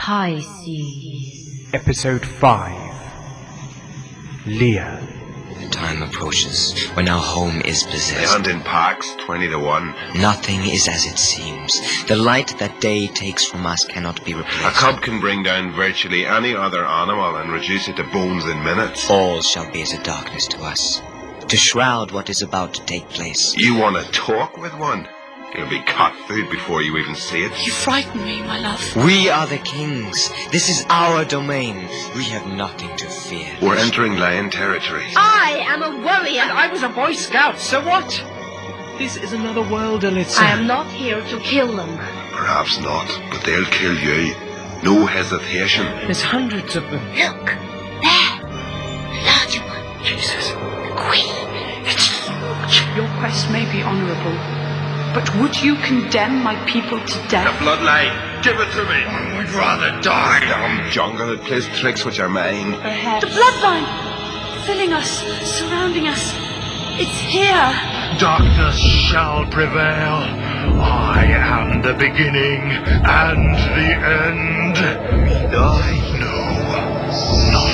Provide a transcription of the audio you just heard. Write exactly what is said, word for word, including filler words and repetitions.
Pisces. Episode five. Leah. The time approaches when our home is possessed. They hunt in packs, twenty to one. Nothing is as it seems. The light that day takes from us cannot be replaced. A cub can bring down virtually any other animal and reduce it to bones in minutes. All shall be as a darkness to us, to shroud what is about to take place. You want to talk with one? You'll be cat food before you even see it. You frighten me, my love. We are the kings. This is our domain. We have nothing to fear. We're entering lion territory. I am a warrior. And I was a Boy Scout, so what? This is another world, Alyssa. I am not here to kill them. Perhaps not, but they'll kill you. No hesitation. There's hundreds of them. Look, there. The larger one. Jesus. The queen. It's huge. Your quest may be honourable, but would you condemn my people to The death? bloodline, give it to me. We'd rather die. Dumb jungle, it plays tricks with your mind. Her hair. The bloodline! Filling us, surrounding us. It's here. Darkness shall prevail. I am the beginning and the end. I know nothing.